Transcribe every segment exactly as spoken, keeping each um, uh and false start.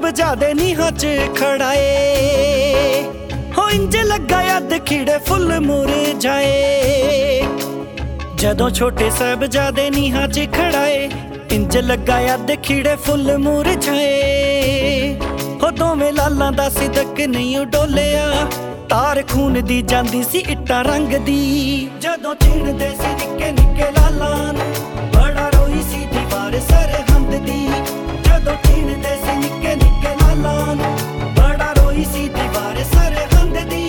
ਸਾਹਿਬਜ਼ਾਦੇ ਨੀਹਾਂ 'ਚ ਖੜਾਏ ਹੋ ਇੰਜ ਲੱਗਾ ਯਾਦ ਖਿੜੇ ਫੁੱਲ ਮੁਰਝਾਏ। ਜਦੋਂ ਛੋਟੇ ਸਾਹਿਬਜ਼ਾਦੇ ਨੀਹਾਂ 'ਚ ਖੜਾਏ ਇੰਜ ਲੱਗਾ ਯਾਦ ਖਿੜੇ ਫੁੱਲ ਮੁਰਝਾਏ। ਹੋ ਦੋਵੇਂ ਲਾਲਾਂ ਦਾ ਸਿਦਕ ਨਹੀਂ ਡੋਲਿਆ ਤਾਰ ਖੂਨ ਦੀ ਜਾਂਦੀ ਸੀ ਇੱਟਾਂ ਰੰਗ ਦੀ। ਜਦੋਂ ਚਿਣਦੇ ਸੀ ਨਿੱਕੇ ਨਿੱਕੇ ਲਾਲਾਂ ਨੂੰ ਬੜਾ ਰੋਈ ਸੀ ਦੀਵਾਰ ਸਰਹੰਦ ਦੀ। ਜਦੋਂ ਚਿਣਦੇ ਸੀ ਨਿੱਕੇ ਨਿੱਕੇ ਲਾਲਾਂ ਨੂੰ ਬੜਾ ਰੋਈ ਸੀ ਦੀਵਾਰ ਸਰਹੰਦ ਦੀ।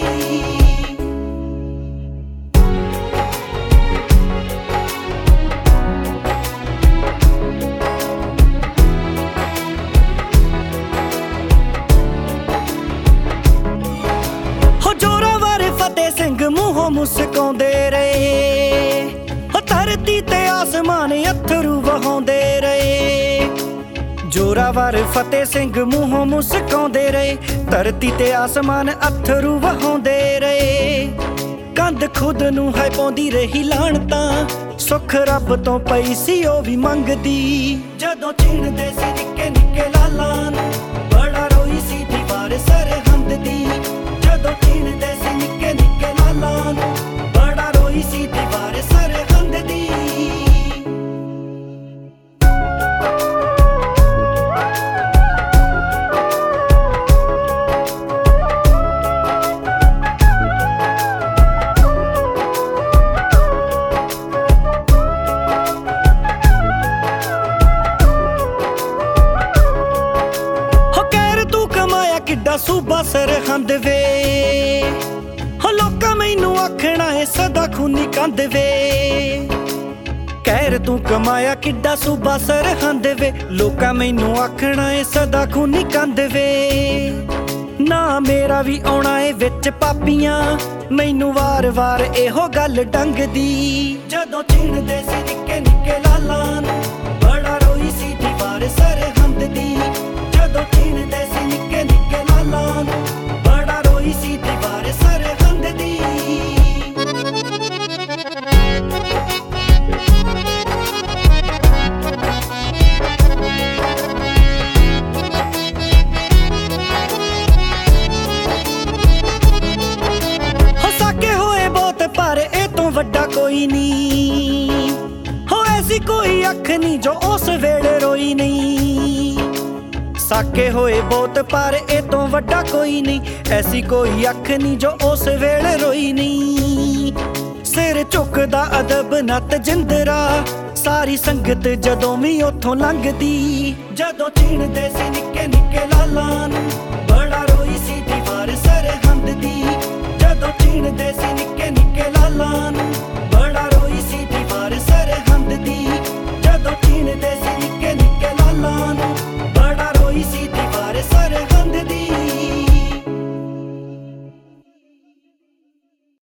ਹੋ ਜ਼ੋਰਾਵਰ ਫਤਿਹ ਸਿੰਘ ਮੂੰਹੋਂ ਮੁਸਕਾਉਂਦੇ ਰਹੇ ਹੋ ਧਰਤੀ ਤੇ ਆਸਮਾਨ ਅੱਥਰੂ ਵਹਾਉਂਦੇ ਰਹੇ। ਜ਼ੋਰਾਵਰ ਫਤਿਹ ਸਿੰਘ ਮੂੰਹੋਂ ਮੁਸਕਾਉਂਦੇ ਰਹੇ ਧਰਤੀ ਤੇ ਆਸਮਾਨ ਅੱਥਰੂ ਵਹਾਉਂਦੇ ਰਹੇ। ਕੰਧ ਖੁਦ ਨੂੰ ਹੈ ਪਾਉਂਦੀ ਰਹੀ ਲਾਣ ਤਾਂ ਸੁੱਖ ਰੱਬ ਤੋਂ ਪਈ ਸੀ ਉਹ ਵੀ ਮੰਗਦੀ। ਜਦੋਂ ਚਿਣਦੇ ਸੀ ਨਿੱਕੇ ਨਿੱਕੇ ਲਾਲਾਂ ਨੂੰ ਬੜਾ ਰੋਈ ਸੀ ਦੀਵਾਰ ਸਰਹੰਦ ਦੀ। ਜਦੋਂ ਚਿਣਦੇ ਸੀ ਨਿੱਕੇ ਨਿੱਕੇ ਲਾਲਾਂ ਨੂੰ ਬੜਾ ਰੋਈ ਸੀ ਦੀਵਾਰ ਸਰਹੰਦ ਦੀ। ਕਿੱਡਾ ਸੂਬਾ ਸਰਹੰਦ ਵੇ ਹੋ ਲੋਕਾਂ ਮੈਨੂੰ ਆਖਣਾ ਏ ਸਦਾ ਖੂਨੀ ਕੰਧ ਵੇ। ਕਹਿਰ ਤੂੰ ਕਮਾਇਆ ਕਿੱਡਾ ਸੂਬਾ ਸਰਹੰਦ ਵੇ ਲੋਕਾਂ ਮੈਨੂੰ ਆਖਣਾ ਏ ਸਦਾ ਖੂਨੀ ਕੰਧ ਵੇ। ਨਾ ਮੇਰਾ ਵੀ ਆਉਣਾ ਏ ਵਿੱਚ ਪਾਪੀਆਂ ਮੈਨੂੰ ਵਾਰ-ਵਾਰ ਇਹੋ ਗੱਲ ਡੰਗਦੀ। ਜਦੋਂ ਚਿਣਦੇ ਸੀ ਨਿੱਕੇ ਨਿੱਕੇ ਲਾਲਾਂ ਨੂੰ ਬੜਾ ਰੋਈ ਸੀ ਦੀਵਾਰ ਸਰਹੰਦ ਦੀ। ਜਦੋਂ ਚਿਣਦੇ ਸੀ ਨਿੱਕੇ ਨਿੱਕੇ ਲਾਲਾਂ ਨੂੰ ਬੜਾ ਰੋਈ ਸੀ ਦੀਵਾਰ ਸਰਹੰਦ ਦੀ। ਹੋ ਸਾਕੇ ਹੋਏ ਬਹੁਤ ਪਰ ਇਹ ਤੋਂ ਵੱਡਾ ਕੋਈ ਨਹੀਂ ਹੋ ਐਸੀ ਕੋਈ ਅੱਖ ਨਹੀਂ ਜੋ ਉਸ ਵੇਲੇ ਰੋਈ ਨਹੀਂ। ਸਾਕੇ ਹੋਏ ਬਹੁਤ ਪਰ ਇਹ ਤੋਂ ਵੱਡਾ ਕੋਈ ਨਹੀਂ ਐਸੀ ਕੋਈ ਅੱਖ ਨਹੀਂ ਜੋ ਉਸ ਵੇਲੇ ਰੋਈ ਨਹੀਂ। ਸਿਰ ਝੁਕਦਾ ਅਦਬ ਨੱਤ ਜਿੰਦਰਾ ਸਾਰੀ ਸੰਗਤ ਜਦੋਂ ਵੀ ਉੱਥੋਂ ਲੰਘਦੀ। ਜਦੋਂ ਚਿਣਦੇ ਸੀ ਨਿੱਕੇ ਨਿੱਕੇ ਲਾਲਾਂ ਨੂੰ ਬੜਾ ਰੋਈ ਸੀ